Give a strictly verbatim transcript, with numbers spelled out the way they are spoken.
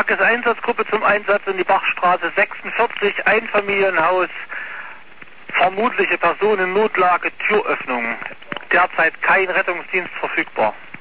Tageseinsatzgruppe zum Einsatz in die Bachstraße sechsundvierzig, Einfamilienhaus, vermutliche Person in Notlage, Türöffnung. Derzeit kein Rettungsdienst verfügbar.